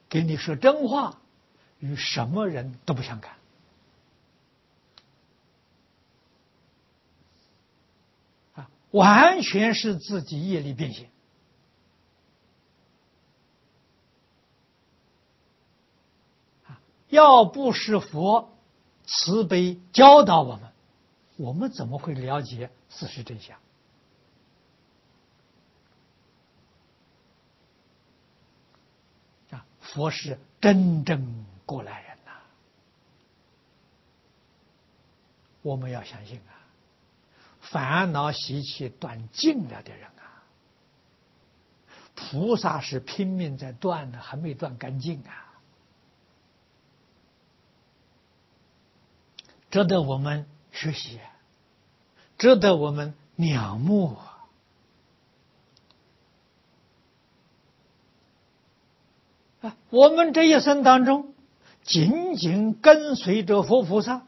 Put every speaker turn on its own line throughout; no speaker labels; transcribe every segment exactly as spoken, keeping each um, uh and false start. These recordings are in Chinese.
给你说真话，与什么人都不相干。啊，完全是自己业力变现。啊，要不是佛慈悲教导我们，我们怎么会了解事实真相？啊，佛是真正过来人呐，我们要相信啊，烦恼习气断尽了的人啊，菩萨是拼命在断的，还没断干净啊，值得我们学习，值得我们仰慕。啊，我们这一生当中，紧紧跟随着佛菩萨，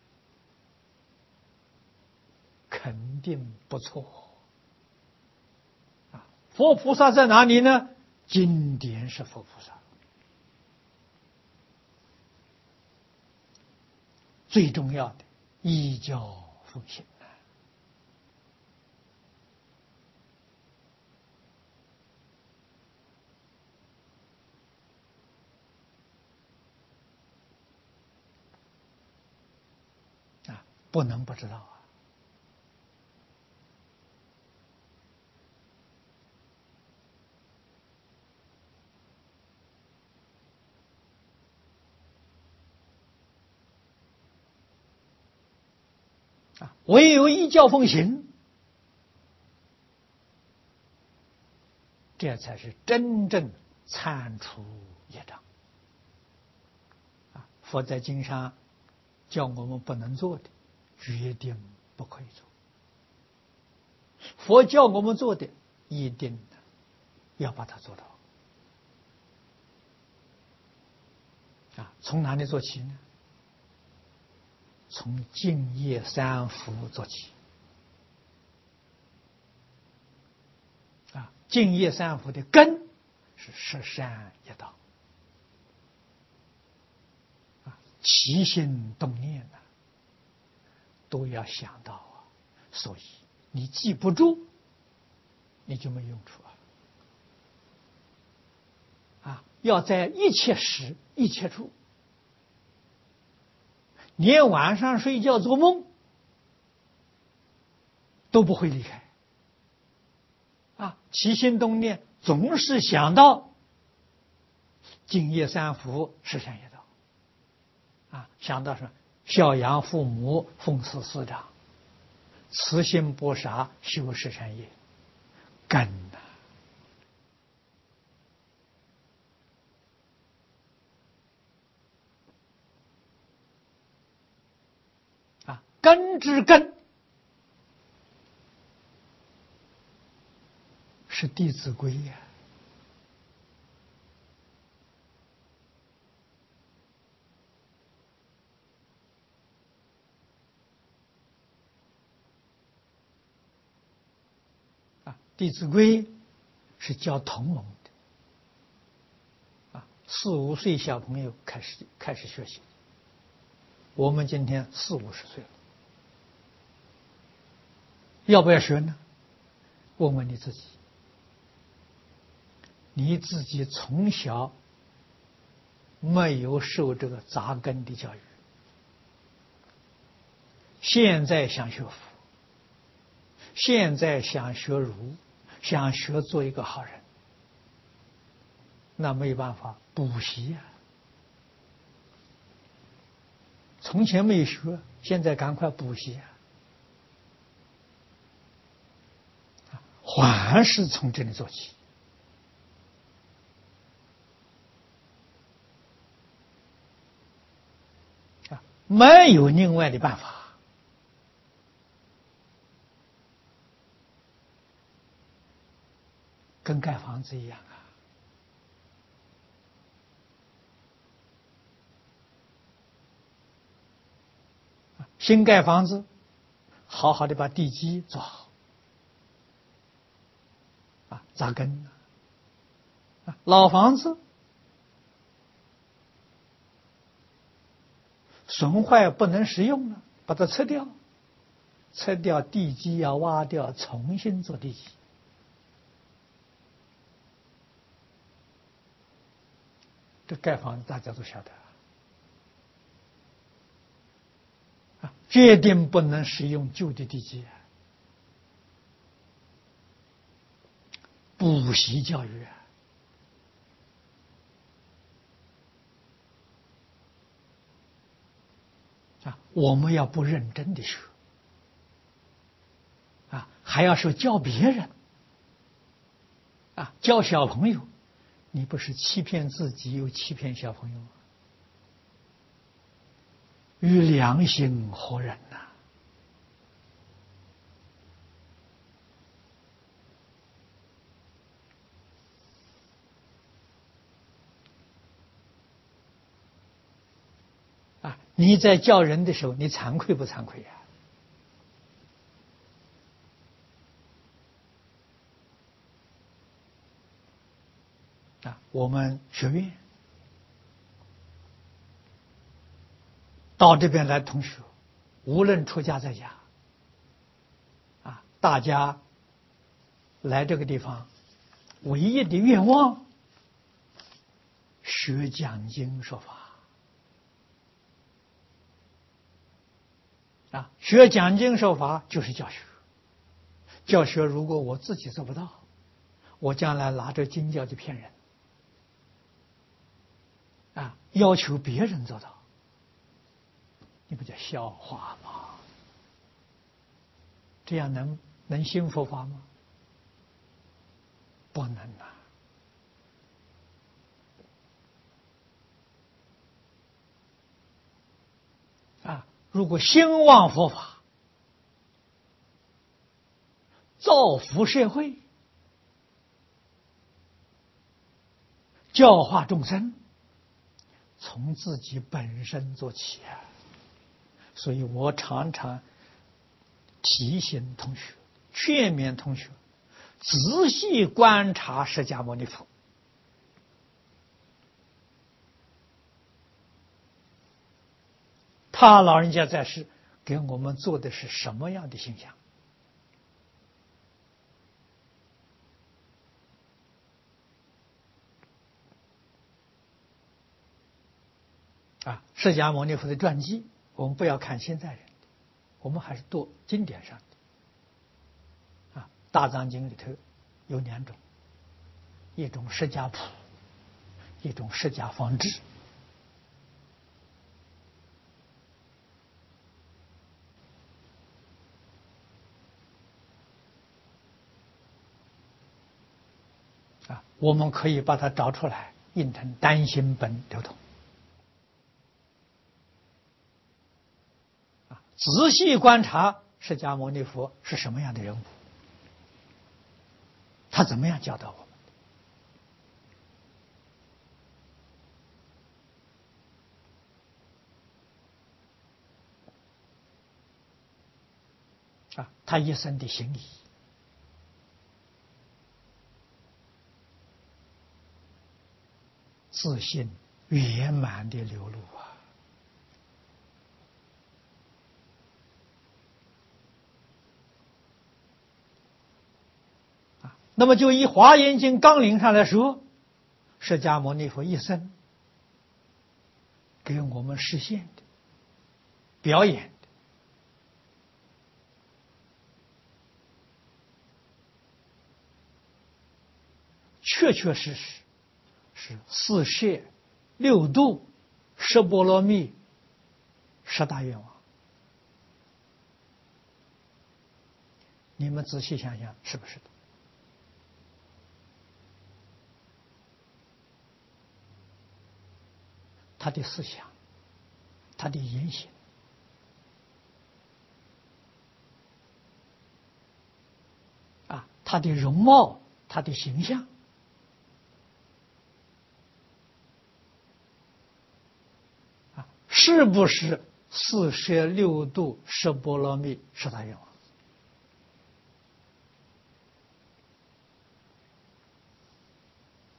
肯定不错。啊，佛菩萨在哪里呢？经典是佛菩萨。最重要的，依教奉行。啊，不能不知道啊。啊，唯有依教奉行，这才是真正铲除业障。啊，佛在经上叫我们不能做的，决定不可以做；佛叫我们做的，一定要把它做到。啊，从哪里做起呢？从净业三福做起。啊，净业三福的根是十善业道。啊，起心动念呢，都要想到啊，所以你记不住，你就没用处啊。啊，要在一切时一切处，连晚上睡觉做梦都不会离开。啊，起心动念总是想到净业三福十善业道。啊，想到什么？孝养父母，奉事师长，慈心不杀，修十善业，根呐。啊，根之根是《弟子规》呀。啊，《弟子规》是教童文的。啊，四五岁小朋友开始开始学习。我们今天四五十岁了，要不要学呢？问问你自己。你自己从小没有受这个扎根的教育，现在想学佛，现在想学儒，想学做一个好人，那没办法，补习啊。从前没学，现在赶快补习啊！还是从这里做起。啊，没有另外的办法。跟盖房子一样啊！新盖房子，好好的把地基做好，啊，扎根。啊，老房子损坏不能食用了，把它撤掉，撤掉地基要挖掉，重新做地基。这盖房子大家都晓得啊，决定不能使用旧的地基，补习教育啊。啊，我们要不认真的学，啊，还要说教别人，啊，教小朋友，你不是欺骗自己又欺骗小朋友吗？与良心何忍呐？啊，你在教人的时候，你惭愧不惭愧呀？啊，我们学院到这边来，同学无论出家在家，啊，大家来这个地方，唯一的愿望，学讲经说法。啊，学讲经受法就是教学。教学如果我自己做不到，我将来拿着经教就骗人。啊，要求别人做到，你不叫笑话吗？这样能能信佛法吗？不能啊！啊，如果兴旺佛法，造福社会，教化众生，从自己本身做起啊！所以我常常提醒同学，劝勉同学，仔细观察释迦牟尼佛。他老人家在世给我们做的是什么样的形象？啊，释迦牟尼佛的传记，我们不要看现在人的，我们还是读经典上的。啊，大藏经里头有两种，一种释迦谱，一种释迦方志。啊，我们可以把它找出来，印成单行本流通。啊，仔细观察释迦牟尼佛是什么样的人物，他怎么样教导我们的？啊，他一生的行仪，自信圆满的流露啊！啊，那么就以《华严经》纲领上来说，释迦牟尼佛一生给我们实现的、表演的，确确实实是四摄、六度、十波罗蜜、十大愿望。你们仔细想想，是不是的？他的思想，他的言行，啊，他的容貌，他的形象，啊，是不是四摄六度十波罗蜜十大愿望？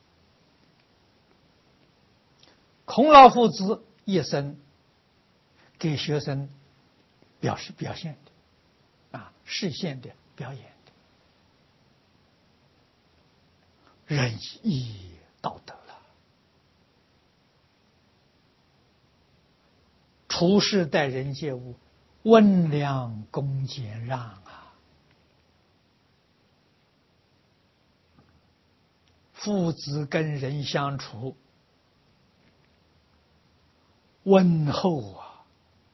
孔老夫子一生给学生表示表现的，啊，实现的表演的，仁义道德了。处事待人接物，温良恭俭让啊。父子跟人相处，温厚啊！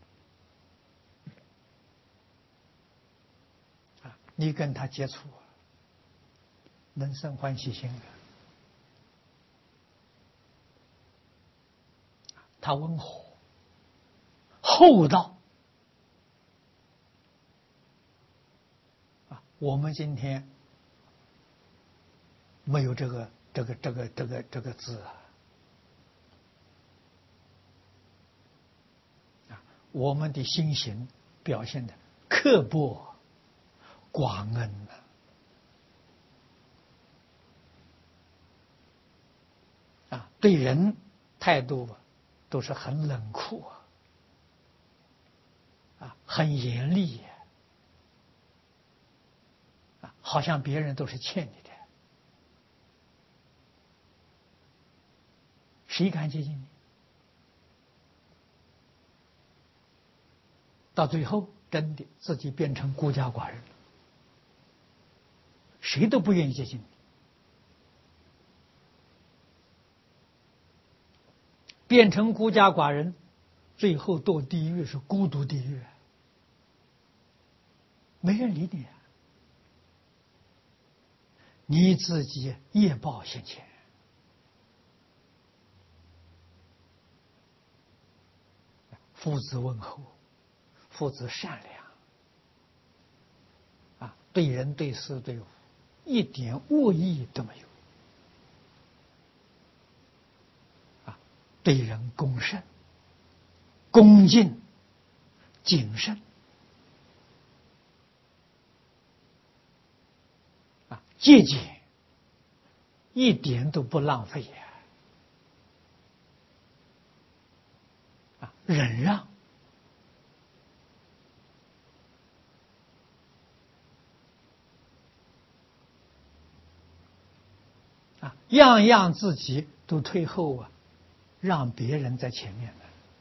啊，你跟他接触啊，能生欢喜心的。他温和、厚道啊！我们今天没有这个、这个、这个、这个、这个字啊！啊，我们的心行表现的刻薄、寡恩啊！啊，对人态度啊，都是很冷酷啊，啊，很严厉啊，好像别人都是欠你的，谁敢接近你？到最后，真的自己变成孤家寡人，谁都不愿意接近你。变成孤家寡人，最后堕地狱是孤独地狱，没人理你啊！你自己业报现前。父子问候，父子善良啊，对人对事对物一点恶意都没有啊，对人恭慎、恭敬、谨慎啊，节俭，一点都不浪费呀！啊，忍让。啊，样样自己都退后啊，让别人在前面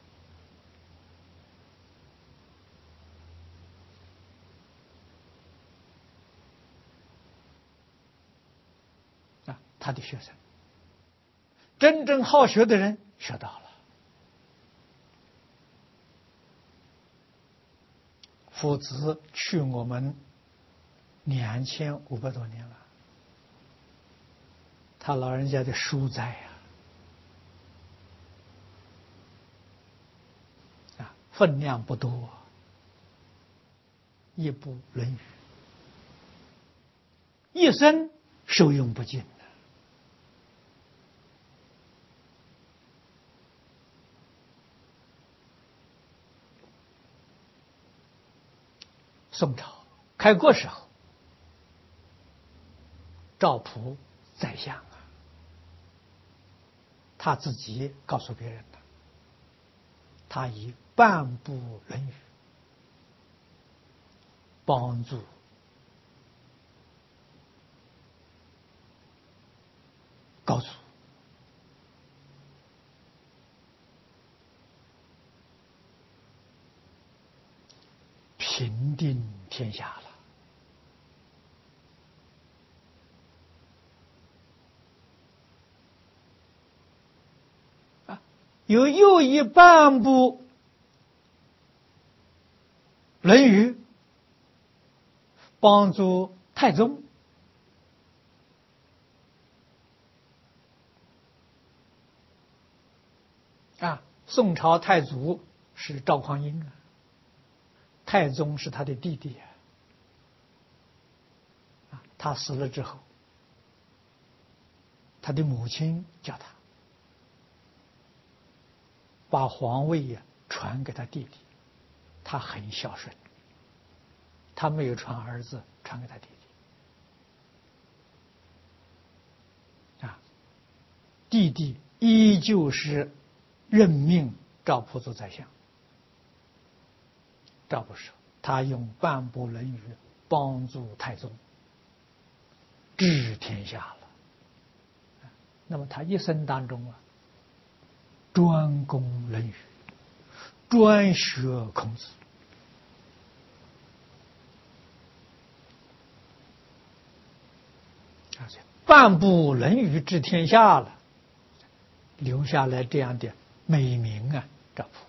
呢。啊，他的学生，真正好学的人学到了。父子去我们两千五百多年了，他老人家的书斋呀，啊，分量不多，一部《论语》，一生受用不尽的。宋朝开国时候，赵普宰相啊，他自己告诉别人的，他以半部《论语》帮助高祖平定天下了。啊，有又一半部《论语》帮助太宗啊，宋朝太祖是赵匡胤啊，太宗是他的弟弟啊。他死了之后，他的母亲叫他把皇位呀传给他弟弟，他很孝顺，他没有传儿子，传给他弟弟啊。弟弟依旧是任命赵普做宰相倒不是，他用半部《论语》帮助太宗治天下了。那么他一生当中啊，专攻《论语》，专学孔子。半部《论语》治天下了，留下来这样的美名啊，丈夫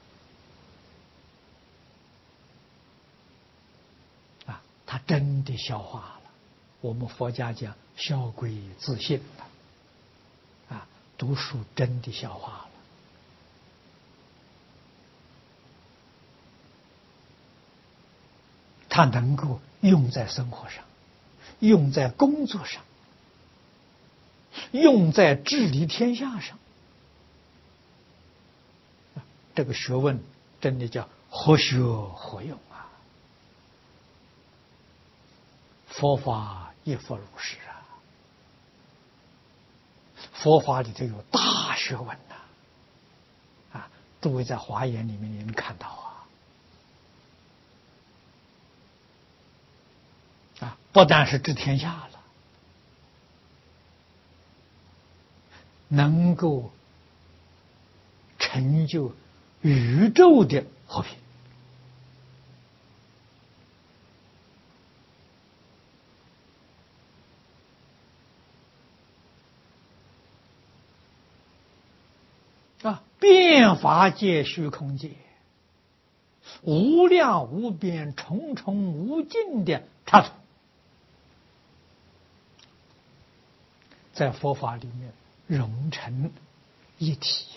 啊，他真的消化了。我们佛家讲消归自性的啊，读书真的消化了。他能够用在生活上，用在工作上，用在治理天下上。这个学问真的叫活学活用啊！佛法亦复如是啊！佛法里头有大学问呐！啊，诸位在华严里面你能看到啊！啊，不但是治天下了，能够成就宇宙的和平。啊，遍法界虚空界，无量无边、重重无尽的插图，在佛法里面融成一体。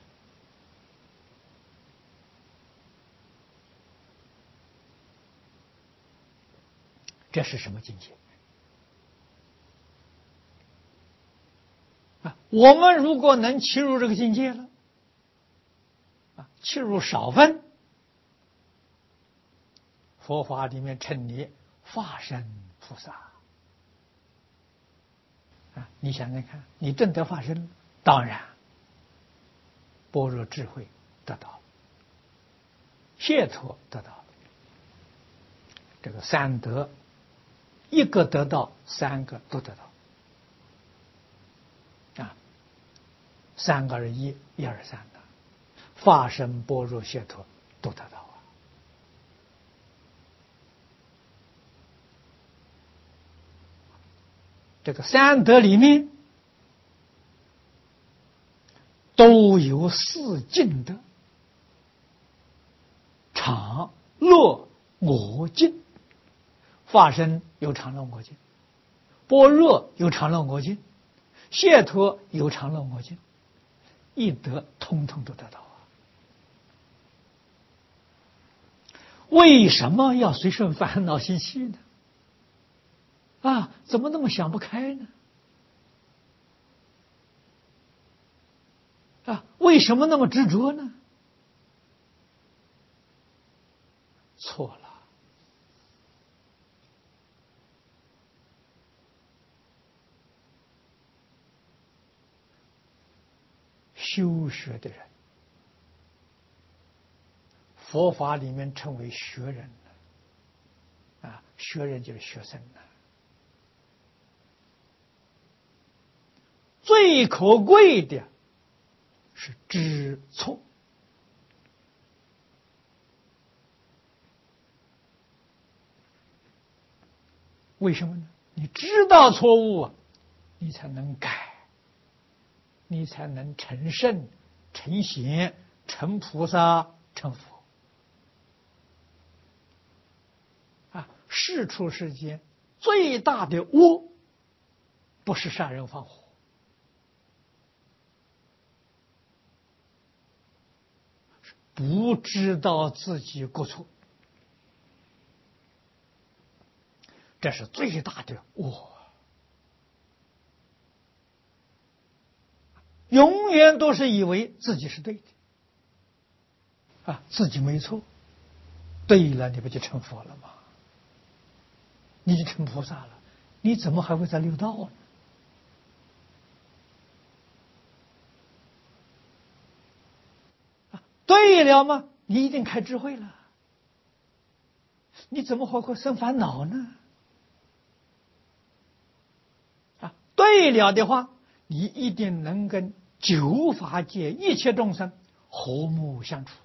这是什么境界啊？我们如果能切入这个境界了，啊，切入少分，佛法里面称你化身菩萨啊！你想想看，你证得化身，当然般若智慧得到了，解脱得到了，这个三德一个得到，三个都得到啊！三个而一，一二三的化身般若解脱都得到啊！这个三德里面都有四净德：常乐我净。化身有常乐我净，般若有常乐我净，解脱有常乐我净，一德通通都得到啊！为什么要随顺烦恼习气呢？啊，怎么那么想不开呢？啊，为什么那么执着呢？错了。修学的人，佛法里面称为学人啊，学人就是学生啊。最可贵的是知错。为什么呢？你知道错误啊，你才能改，你才能成圣、成贤、成菩萨、成佛啊！世出世间最大的恶，不是杀人放火，不知道自己过错，这是最大的恶。永远都是以为自己是对的啊，自己没错，对了，你不就成佛了吗？你就成菩萨了，你怎么还会在六道呢？啊，对了吗？你一定开智慧了你怎么会会生烦恼呢？啊，对了的话，你一定能跟九法界一切众生和睦相处。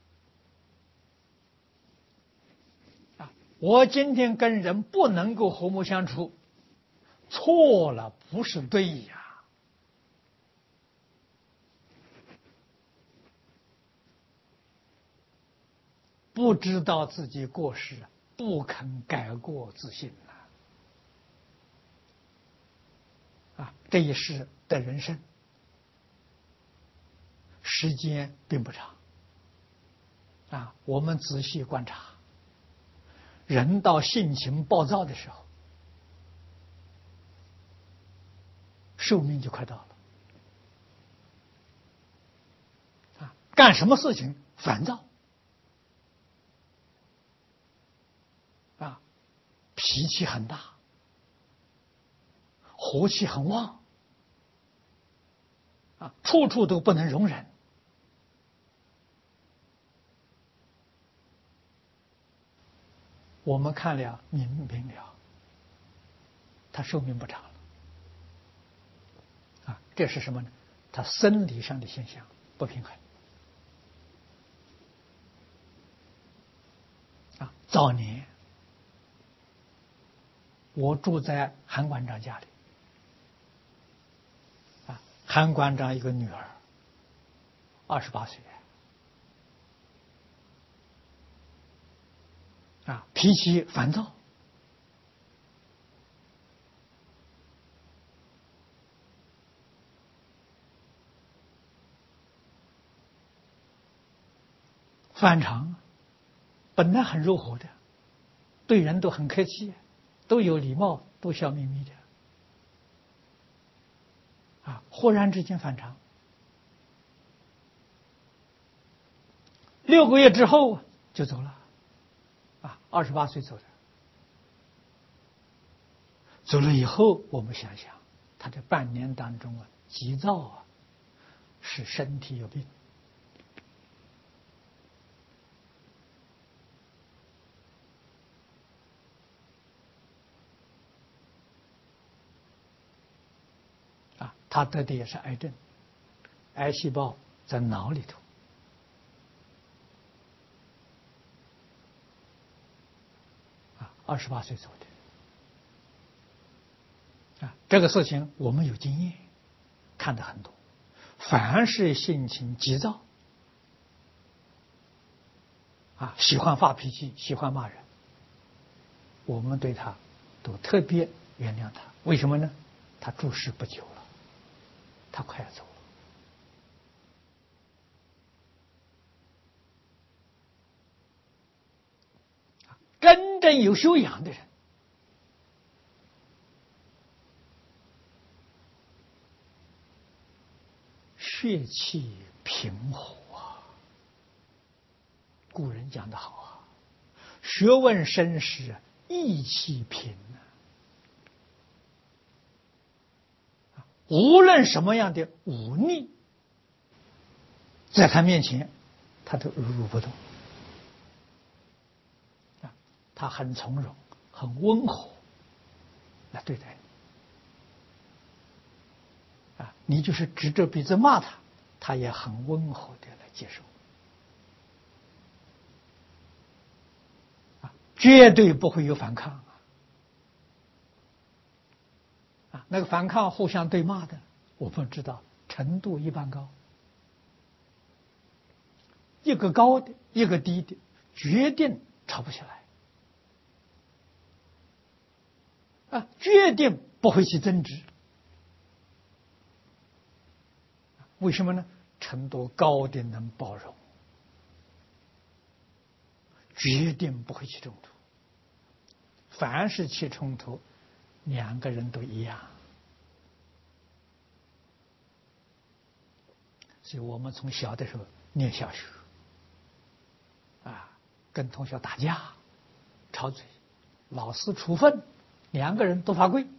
啊，我今天跟人不能够和睦相处，错了，不是对呀。不知道自己过失，不肯改过自新呐！啊，这一世的人生，时间并不长。啊，我们仔细观察，人到性情暴躁的时候，寿命就快到了。啊，干什么事情烦躁？啊，脾气很大，火气很旺，啊，处处都不能容忍。我们看了明明了，他寿命不长了。啊，这是什么呢？他生理上的现象不平衡。啊，早年我住在韩馆长家里。啊，韩馆长一个女儿，二十八岁。啊，脾气烦躁。反常，本来很柔和的，对人都很客气，都有礼貌，都笑眯眯的。啊，忽然之间反常，六个月之后就走了。啊，二十八岁走的。走了以后，我们想想，他这半年当中啊，急躁啊，是身体有病。啊，他得的也是癌症，癌细胞在脑里头。啊，二十八岁走的。啊，这个事情我们有经验，看得很多。凡是性情急躁，啊，喜欢发脾气，喜欢骂人，我们对他都特别原谅他。为什么呢？他住世不久了，他快要走了。真正有修养的人，血气平和啊。古人讲得好啊，学问深时意气平啊。无论什么样的忤逆，在他面前，他都如如不动。啊，他很从容，很温和来对待你。啊，你就是指着鼻子骂他，他也很温和的来接受。啊，绝对不会有反抗。啊，那个反抗互相对骂的，我们知道程度一般高。一个高的，一个低的，决定吵不起来。啊，决定不会去争执。为什么呢？程度高的能包容，决定不会起冲突。凡是起冲突，两个人都一样。所以我们从小的时候念小学，啊，跟同学打架、吵嘴，老师处分，两个人都罚跪。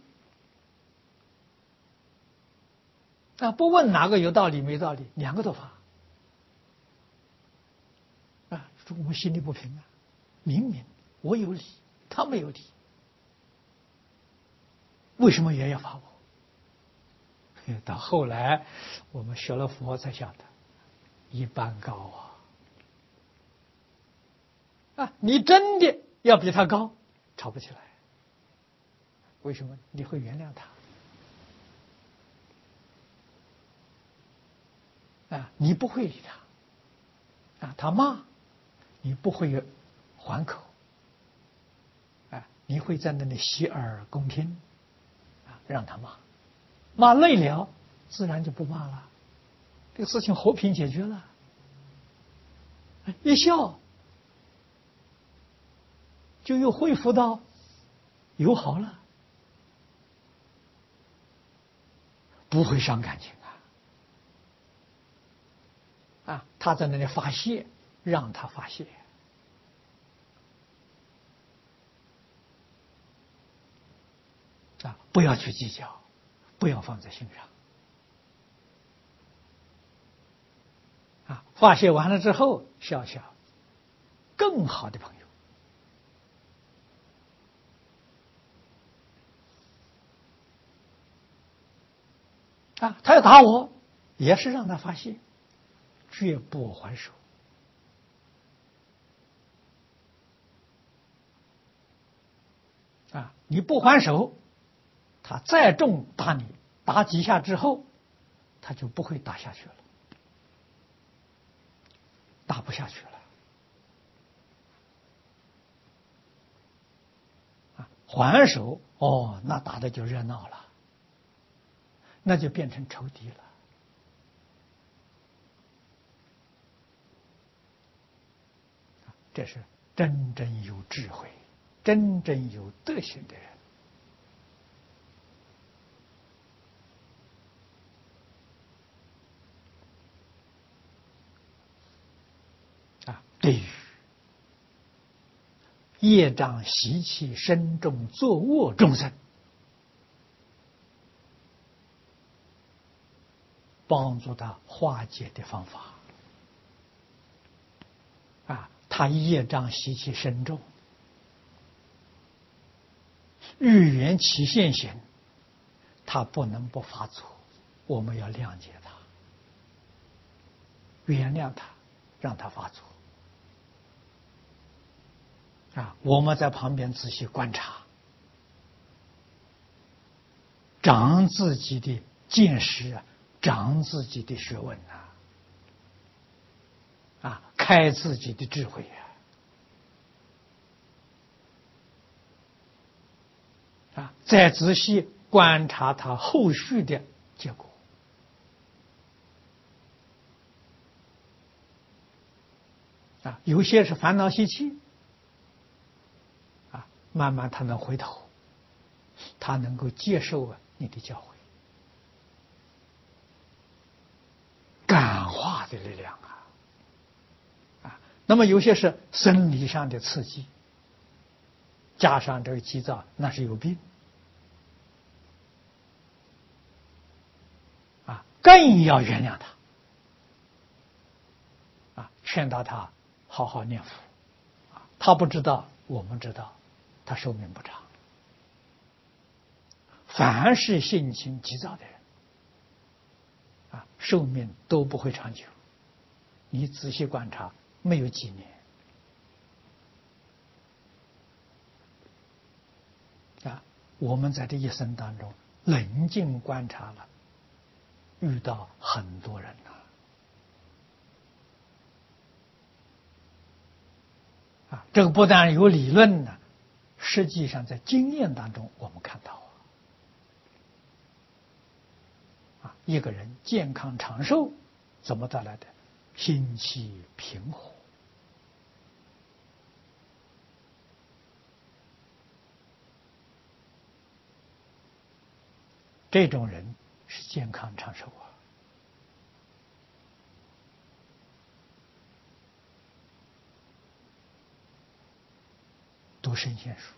啊，不问哪个有道理没道理，两个都罚。啊，我们心里不平啊，明明我有理，他没有理，为什么也要罚我？到后来我们学了佛才晓得，一般高啊！啊，你真的要比他高，吵不起来。为什么？你会原谅他啊？你不会理他啊，他骂你不会还口啊，你会在那里洗耳恭听啊，让他骂，骂累了，自然就不骂了，这个事情和平解决了，一笑就又恢复到友好了，不会伤感情啊！啊，他在那里发泄，让他发泄啊，不要去计较，不要放在心上啊！发泄完了之后，笑笑，更好的朋友。啊，他要打我，也是让他发泄，绝不还手。啊，你不还手，他再重打你，打几下之后，他就不会打下去了，打不下去了。啊，还手，哦，那打的就热闹了，那就变成仇敌了。这是真正有智慧、真正有德行的人。啊，对于业障习气深重作恶众生，帮助他化解的方法。啊，他业障习气深重，欲缘起现行，他不能不发作，我们要谅解他，原谅他，让他发作。啊，我们在旁边仔细观察，长自己的见识啊，长自己的学问啊，啊，开自己的智慧啊，啊，再仔细观察他后续的结果。啊，有些是烦恼习气，啊，慢慢他能回头，他能够接受啊你的教诲，感化的力量啊，啊，那么有些是生理上的刺激，加上这个急躁，那是有病，啊，更要原谅他，啊，劝导他好好念佛，啊，他不知道，我们知道，他寿命不长。凡是性情急躁的人，啊，寿命都不会长久。你仔细观察，没有几年。啊，我们在这一生当中冷静观察了，遇到很多人呐，啊，这个不但有理论呢，实际上在经验当中我们看到。啊，一个人健康长寿怎么得来的？心气平和。这种人是健康长寿啊。读圣贤书，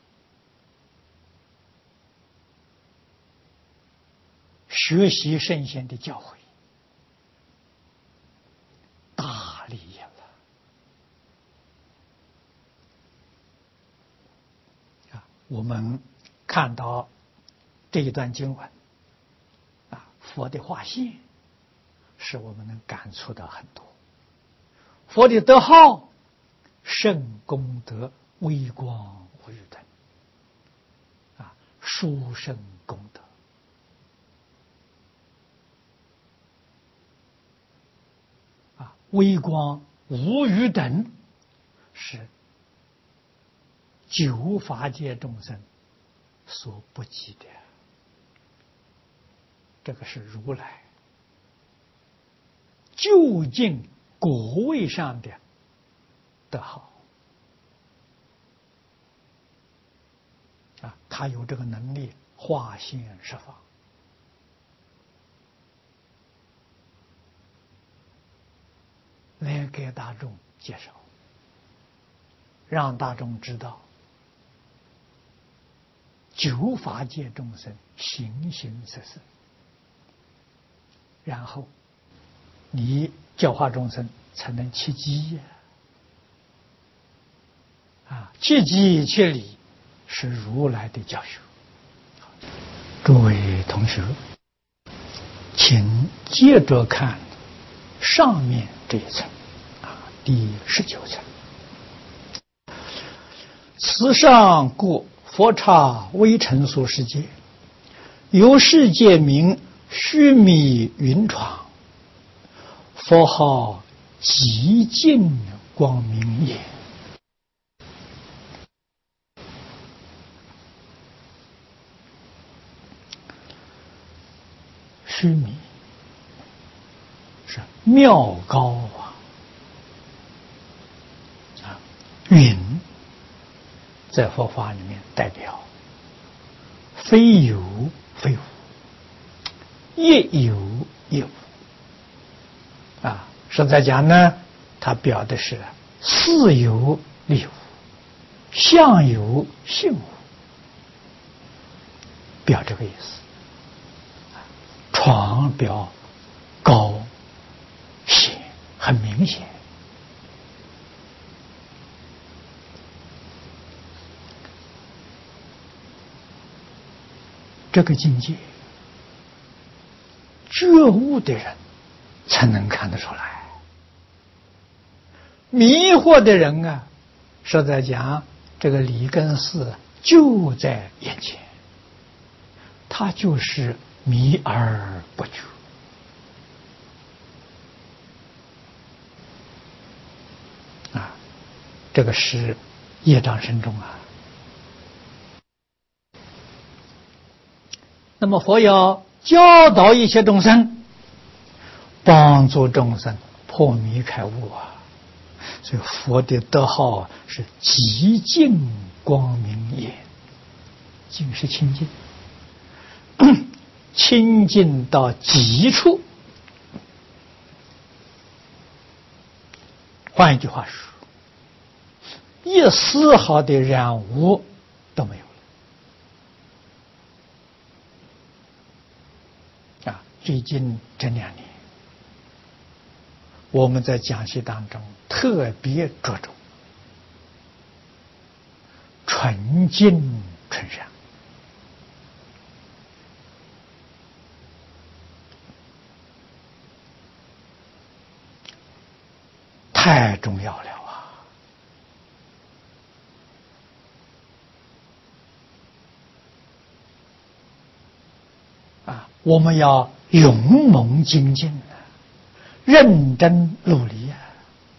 学习圣贤的教诲，大利益了。 我们看到这一段经文啊，佛的化现，使我们能感触到很多。佛的德号，圣功德微光无余等啊，殊胜功德啊，微光无余等是九法界众生所不及的，这个是如来究竟果位上的德号啊，他有这个能力化现十方，来给大众介绍，让大众知道九法界众生形形色色，然后你教化众生才能切机呀！啊，切机切理是如来的教学。诸位同学，请接着看上面这一层啊，第十九层。此上故佛刹微尘所世界，由世界名须弥云床，佛号极尽光明也。须弥是妙高啊，啊，云在佛法里面代表非有非无，亦有亦无啊。实在讲呢，它表的是事有理无，相有性无，表这个意思。床表高显，很明显。这个境界，觉悟的人才能看得出来，迷惑的人啊，实在讲，这个理跟事就在眼前，他就是迷而不觉啊，这个是业障深重啊。那么佛要教导一切众生，帮助众生破迷开悟啊，所以佛的德号是极净光明也。净是清净，清净到极处。换一句话说，一丝毫的染污都没有了啊！最近这两年，我们在讲习当中特别着重纯净纯善。太重要了啊！啊，我们要勇猛精进啊，认真努力啊，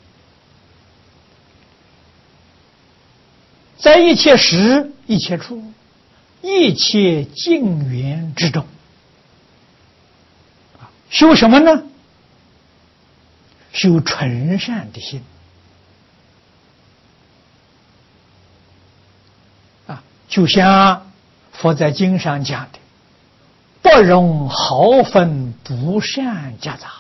在一切时、一切处、一切境缘之中，修什么呢？修纯善的心啊，就像佛在经上讲的，不容毫分不善夹杂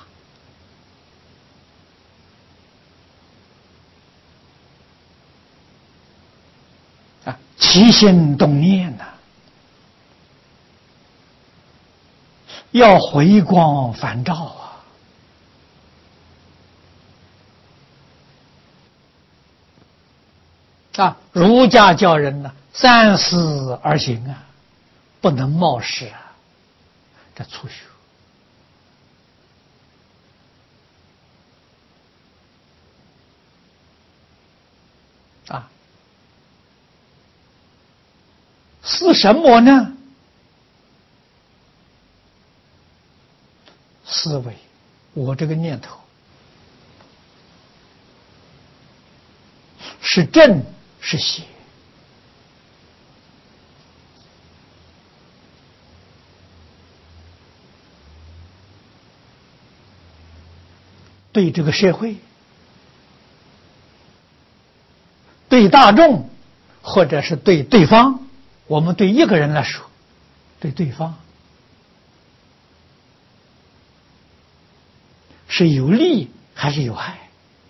啊，起心动念呐、啊，要回光返照啊。 啊，儒家教人呢，三思而行啊，不能冒失啊，这粗修。啊，思什么呢？思维，我这个念头是正是邪？对这个社会，对大众，或者是对对方，我们对一个人来说，对对方是有利还是有害？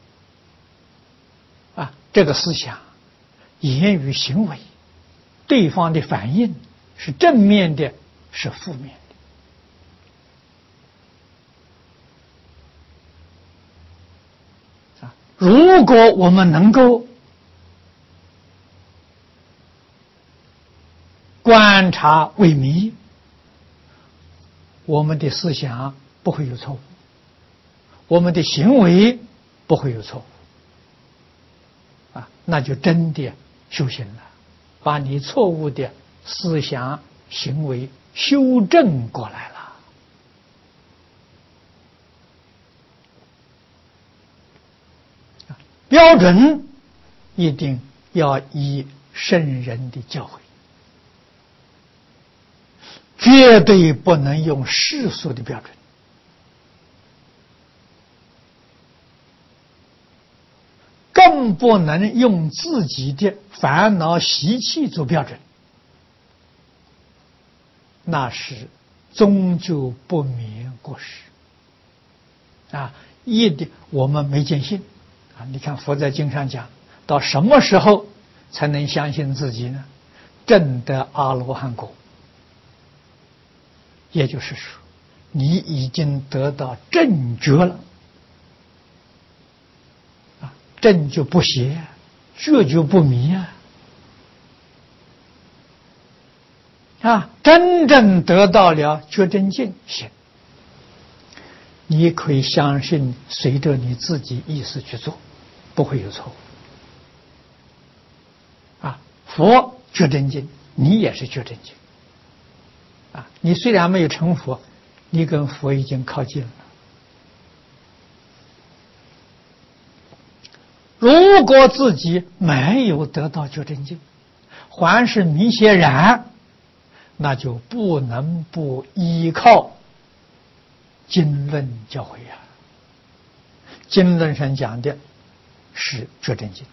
啊，这个思想、言语、行为，对方的反应是正面的，是负面的。啊，如果我们能够观察为迷，我们的思想不会有错误，我们的行为不会有错误。啊，那就真的修行了，把你错误的思想行为修正过来了。标准一定要依圣人的教诲，绝对不能用世俗的标准，更不能用自己的烦恼习气做标准，那是终究不免过失。啊，一定我们没见性啊！你看佛在经上讲，到什么时候才能相信自己呢？证得阿罗汉果，也就是说，你已经得到正觉了。啊，正就不邪，觉就不迷啊！啊，真正得到了觉真净行，你可以相信，随着你自己意识去做，不会有错误。啊，佛觉真净，你也是觉真净。啊，你虽然没有成佛，你跟佛已经靠近了。如果自己没有得到觉真净，还是迷邪染，那就不能不依靠经论教诲呀。经论上讲的是觉真净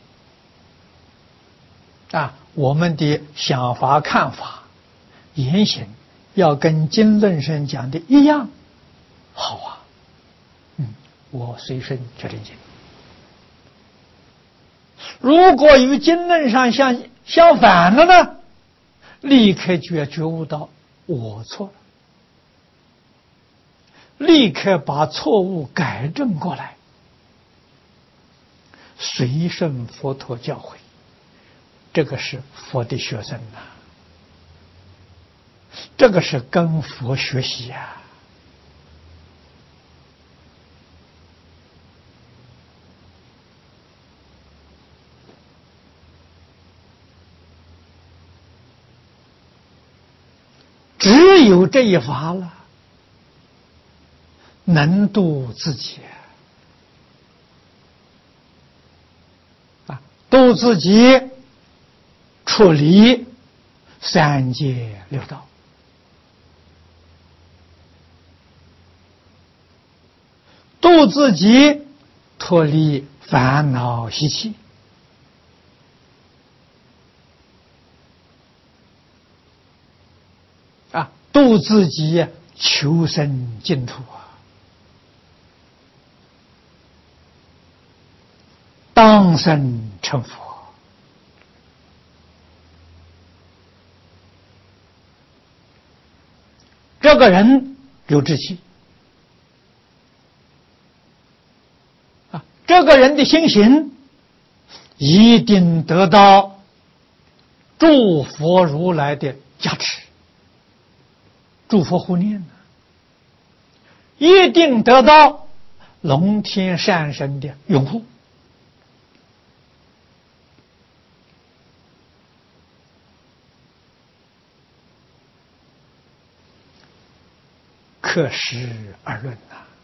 啊，我们的想法、看法、言行要跟经论上讲的一样，好啊，嗯，我随身觉真净。如果与经论上相相反了呢，立刻就要觉悟到我错了，立刻把错误改正过来，随顺佛陀教诲，这个是佛的学生呐、啊，这个是跟佛学习呀、啊。只有这一法了，能度自己啊，度自己出离三界六道，度自己脱离烦恼习气，啊，度自己求生净土啊，当生成佛。这个人有志气啊，这个人的心行一定得到诸佛如来的加持，诸佛护念，一定得到龙天善神的拥护。可实而论呐、啊，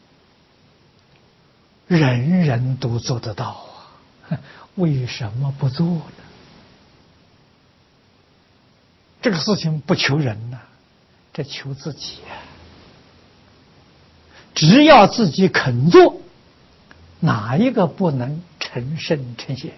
人人都做得到啊，为什么不做呢？这个事情不求人呐、啊，这求自己啊。只要自己肯做，哪一个不能成圣成贤？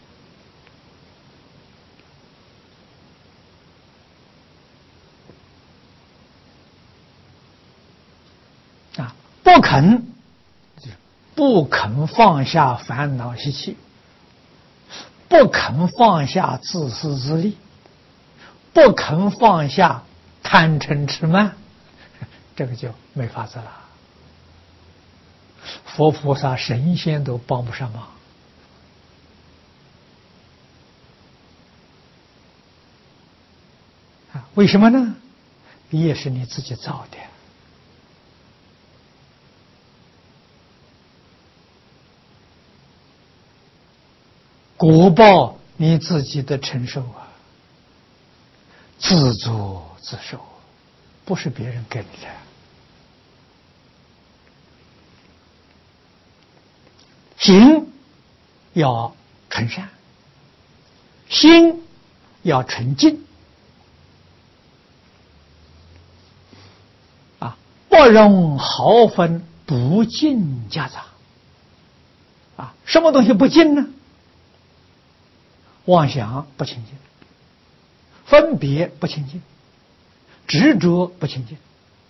啊，不肯，不肯放下烦恼习气，不肯放下自私自利，不肯放下贪嗔痴慢，这个就没法子了。佛菩萨、神仙都帮不上忙。啊，为什么呢？业是你自己造的。果报你自己的承受啊，自作自受，不是别人给你的。行要纯善，心要纯净，啊，不容毫分不净夹杂。啊，什么东西不净呢？妄想不清净，分别不清净，执着不清净，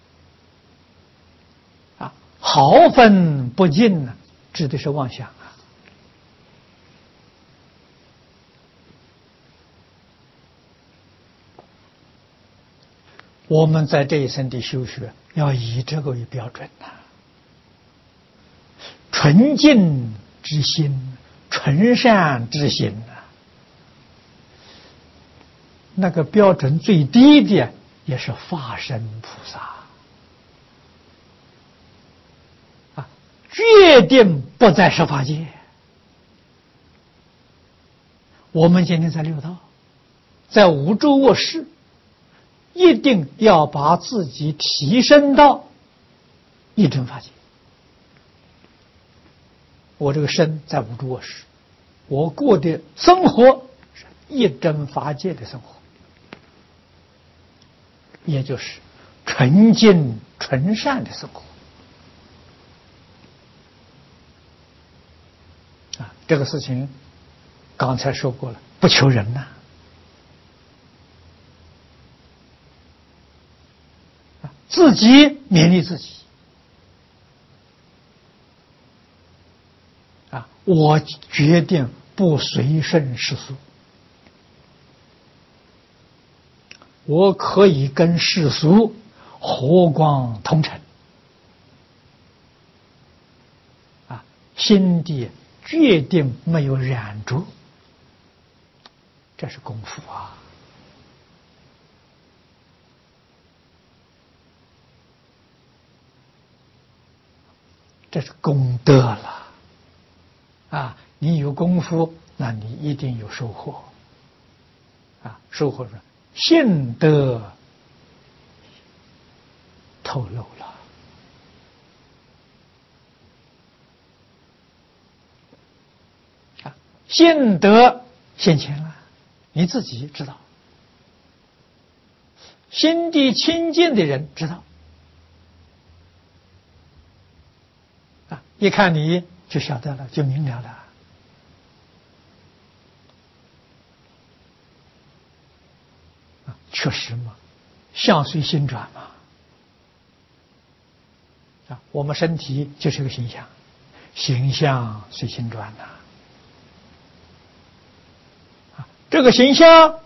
啊，毫分不净呢，指的是妄想啊。我们在这一生的修学，要以这个为标准呐、啊，纯净之心，纯善之心呐、啊。那个标准最低的也是法身菩萨啊，决定不在十法界。我们今天在六道，在五洲卧室，一定要把自己提升到一真法界。我这个身在五洲卧室，我过的生活是一真法界的生活。也就是纯净纯善的生活啊，这个事情刚才说过了，不求人呐、啊，自己勉励自己啊，我决定不随顺世俗，我可以跟世俗和光同尘啊，心地决定没有染着，这是功夫啊！这是功德了啊！你有功夫，那你一定有收获啊！收获是信德透露了啊，信德现前了，你自己知道，心地清净的人知道啊，一看你就晓得了，就明了了。啊，确实嘛，相随心转嘛。啊，我们身体就是个形象，形象随心转呐、啊。啊，这个形象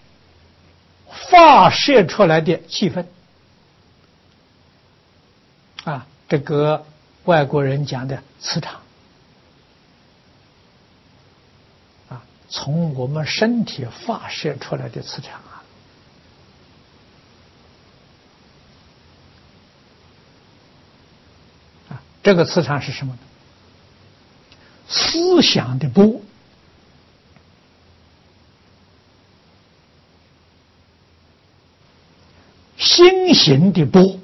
发射出来的气氛，啊，这个外国人讲的磁场，啊， 从我们身体发射出来的磁场啊。啊，这个磁场是什么呢？思想的波，心行的波，